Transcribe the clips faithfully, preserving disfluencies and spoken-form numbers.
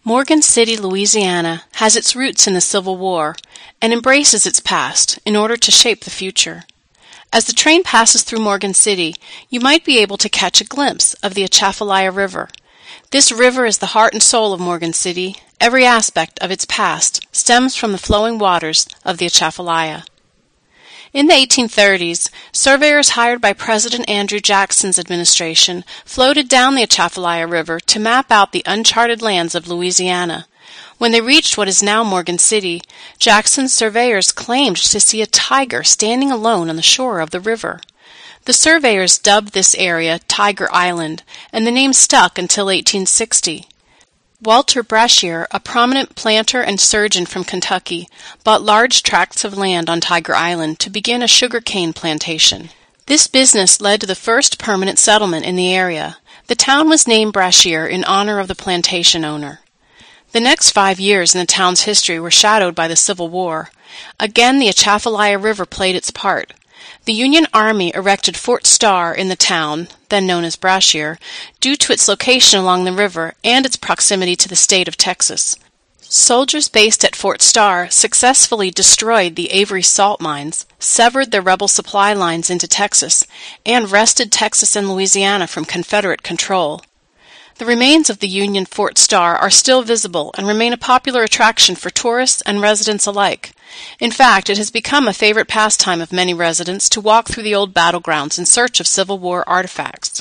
Morgan City, Louisiana has its roots in the Civil War and embraces its past in order to shape the future. As the train passes through Morgan City, you might be able to catch a glimpse of the Atchafalaya River. This river is the heart and soul of Morgan City. Every aspect of its past stems from the flowing waters of the Atchafalaya. In the eighteen thirties, surveyors hired by President Andrew Jackson's administration floated down the Atchafalaya River to map out the uncharted lands of Louisiana. When they reached what is now Morgan City, Jackson's surveyors claimed to see a tiger standing alone on the shore of the river. The surveyors dubbed this area Tiger Island, and the name stuck until eighteen sixty. Walter Brashear, a prominent planter and surgeon from Kentucky, bought large tracts of land on Tiger Island to begin a sugarcane plantation. This business led to the first permanent settlement in the area. The town was named Brashear in honor of the plantation owner. The next five years in the town's history were shadowed by the Civil War. Again, the Atchafalaya River played its part. The Union Army erected Fort Starr in the town, then known as Brashear, due to its location along the river and its proximity to the state of Texas. Soldiers based at Fort Starr successfully destroyed the Avery salt mines, severed their rebel supply lines into Texas, and wrested Texas and Louisiana from Confederate control. The remains of the Union Fort Starr are still visible and remain a popular attraction for tourists and residents alike. In fact, it has become a favorite pastime of many residents to walk through the old battlegrounds in search of Civil War artifacts.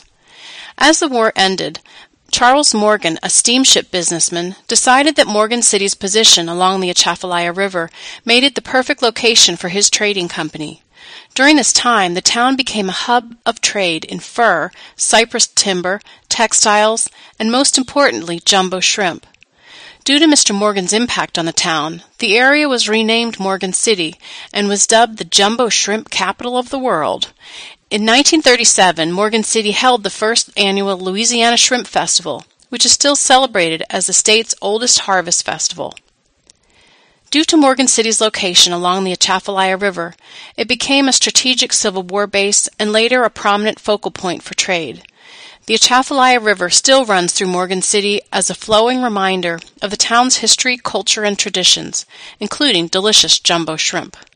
As the war ended, Charles Morgan, a steamship businessman, decided that Morgan City's position along the Atchafalaya River made it the perfect location for his trading company. During this time, the town became a hub of trade in fur, cypress timber, textiles, and most importantly, jumbo shrimp. Due to Mister Morgan's impact on the town, the area was renamed Morgan City and was dubbed the jumbo shrimp capital of the world. In nineteen thirty-seven, Morgan City held the first annual Louisiana Shrimp Festival, which is still celebrated as the state's oldest harvest festival. Due to Morgan City's location along the Atchafalaya River, it became a strategic Civil War base and later a prominent focal point for trade. The Atchafalaya River still runs through Morgan City as a flowing reminder of the town's history, culture, and traditions, including delicious jumbo shrimp.